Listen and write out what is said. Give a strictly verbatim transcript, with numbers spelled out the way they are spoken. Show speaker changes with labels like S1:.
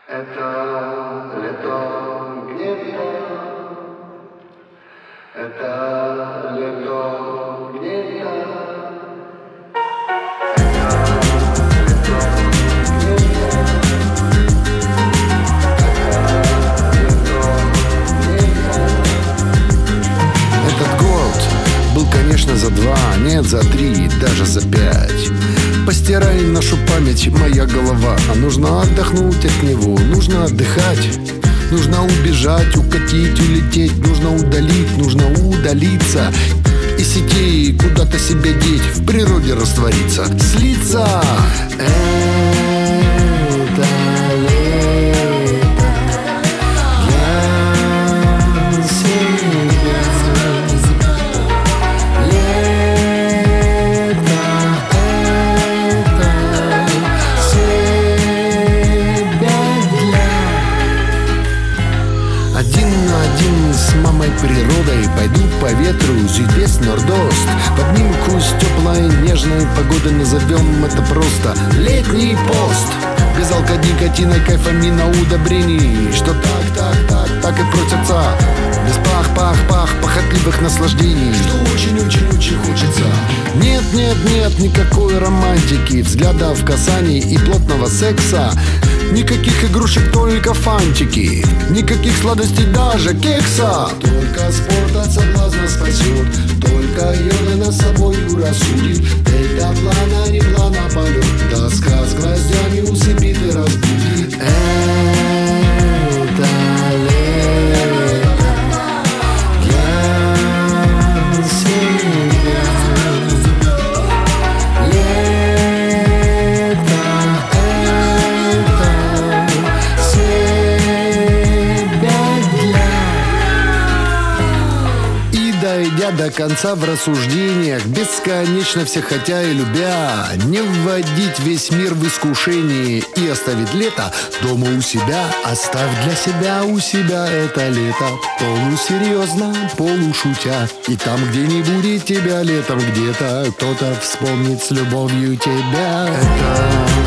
S1: Это лето где-то, это лето где-то, это лето где-то, это лето где-то.
S2: Этот год был, конечно, за два, нет, за три, даже за пять. Постирай нашу память, моя голова. А нужно отдохнуть от него, нужно отдыхать. Нужно убежать, укатить, улететь. Нужно удалить, нужно удалиться. И сетей куда-то себя деть, в природе раствориться, слиться. Это лето для себя. Один на один с мамой природой пойду по ветру, здесь нордост. Поднимкусь теплой, нежной погоды, назовем это просто летний пост. Без алкоголя, никотина, кайфамина, удобрений, что так, так, так, так и просятся. Без пах-пах-пах, похотливых наслаждений, что очень-очень-очень хочется. Нет, нет, нет, никакой романтики, взглядов, касаний и плотного секса. Никаких игрушек, только фантики. Никаких сладостей, даже кекса. Только спорт от соблазна спасет, только йога нас собою рассудит. Это плана, не плана полет, доска с гвоздями усыпит и разбудит. Это лето для себя. Дойдя до конца в рассуждениях, бесконечно все хотя и любя, не вводить весь мир в искушение и оставить лето дома у себя. Оставь для себя у себя это лето, полусерьезно, полушутя. И там, где не будет тебя летом, где-то кто-то вспомнит с любовью тебя. Это